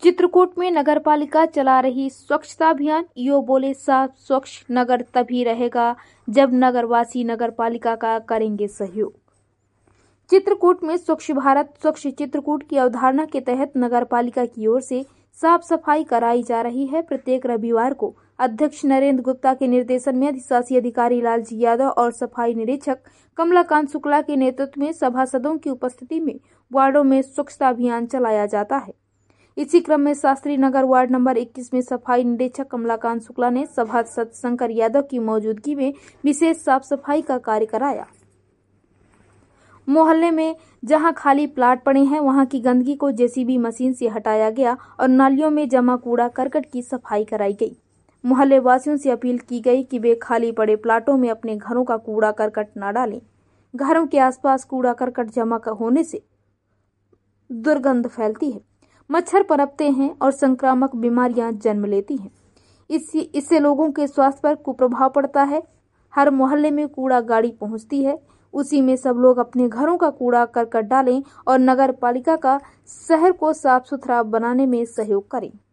चित्रकूट में नगरपालिका चला रही स्वच्छता अभियान। ईओ बोले साफ स्वच्छ नगर तभी रहेगा जब नगरवासी नगरपालिका का करेंगे सहयोग। चित्रकूट में स्वच्छ भारत स्वच्छ चित्रकूट की अवधारणा के तहत नगरपालिका की ओर से साफ सफाई कराई जा रही है। प्रत्येक रविवार को अध्यक्ष नरेंद्र गुप्ता के निर्देशन में अधिशासी अधिकारी लालजी यादव और सफाई निरीक्षक कमलाकांत शुक्ला के नेतृत्व में सभासदों की उपस्थिति में वार्डों में स्वच्छता अभियान चलाया जाता है। इसी क्रम में शास्त्री नगर वार्ड नंबर 21 में सफाई निरीक्षक कमलाकांत शुक्ला ने सभासद शंकर यादव की मौजूदगी में विशेष साफ सफाई का कार्य कराया। मोहल्ले में जहां खाली प्लाट पड़े हैं वहां की गंदगी को जेसीबी मशीन से हटाया गया और नालियों में जमा कूड़ा करकट की सफाई कराई गई। मोहल्ले वासियों से अपील की गई कि वे खाली पड़े प्लाटों में अपने घरों का कूड़ा करकट न डालें। घरों के आसपास कूड़ा करकट जमा होने से दुर्गंध फैलती है, मच्छर पनपते हैं और संक्रामक बीमारियां जन्म लेती हैं। इससे लोगों के स्वास्थ्य पर कुप्रभाव पड़ता है। हर मोहल्ले में कूड़ा गाड़ी पहुंचती है, उसी में सब लोग अपने घरों का कूड़ा करकट डालें और नगर पालिका का शहर को साफ सुथरा बनाने में सहयोग करें।